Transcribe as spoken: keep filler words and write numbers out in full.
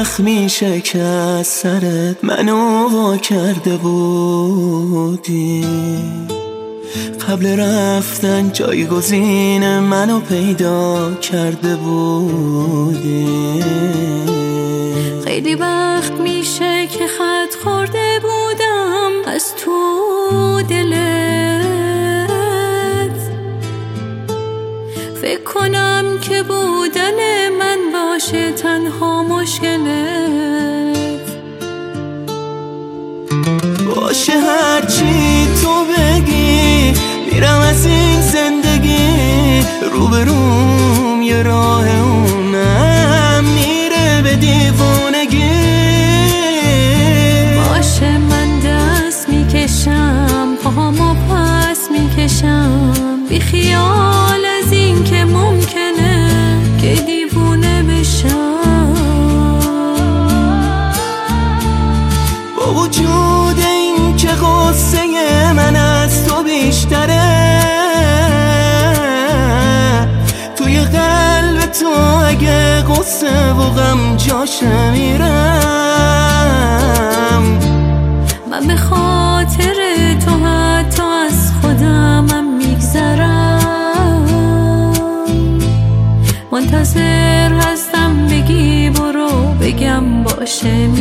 وقت میشه که از سرت منو وا کرده بودی، قبل رفتن جایگزین منو پیدا کرده بودی. خیلی وقت میشه که خط خورده بودم از تو دلت، فکر کنم که بودن من باشه تنها مشکلت. باشه هرچی تو بگی میرم از این زندگی، روبروم یه راه اونم میره به دیوونگی. باشه من دست میکشم پاهامو پس میکشم، بی خیال از این که ممکنه که دیوونه بشم. با وجود این که غصه من از تو بیشتره، توی قلب تو اگه غصه و غم جاشه میرم. من به خاطر تو حتی از خودمم میگذرم، منتظر هستم بگی برو بگم باشه